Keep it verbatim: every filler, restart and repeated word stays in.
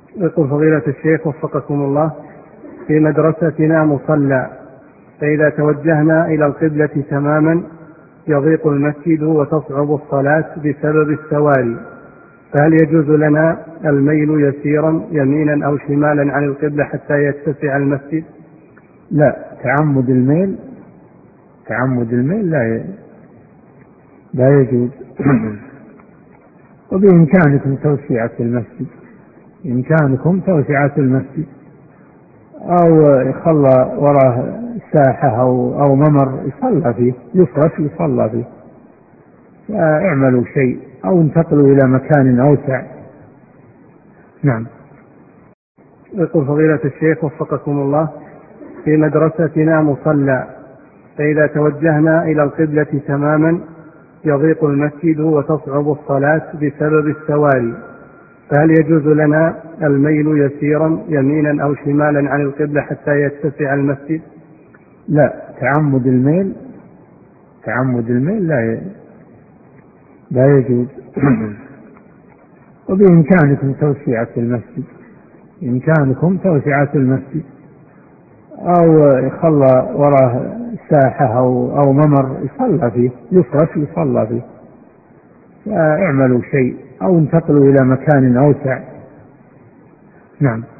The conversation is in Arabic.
يقول فضيلة الشيخ وفقكم الله: في مدرستنا مصلى، فإذا توجهنا إلى القبلة تماما يضيق المسجد وتصعب الصلاة بسبب السواري، فهل يجوز لنا الميل يسيرا يمينا أو شمالا عن القبلة حتى يتسع المسجد؟ لا، تعمد الميل تعمد الميل لا لا يجوز. وبإمكانكم توسعة المسجد بإمكانكم توسعة المسجد أو يخلى وراء ساحة أو, أو ممر يصلى فيه، يفرش يصلى فيه، اعملوا شيء أو انتقلوا إلى مكان أوسع. نعم. يقول فضيلة الشيخ وفقكم الله: في مدرستنا مصلى، فإذا توجهنا إلى القبلة تماما يضيق المسجد وتصعب الصلاة بسبب السواري، فهل يجوز لنا الميل يسيرا يمينا أو شمالا عن القبلة حتى يتسع المسجد؟ لا، تعمد الميل تعمد الميل لا لا يجوز. وبإمكانكم توسعة المسجد بإمكانكم توسعة المسجد أو يخلى وراء ساحة أو, أو ممر يصلى فيه، يفرش يصلى فيه، اعملوا شيء أو انتقلوا إلى مكان أوسع. نعم.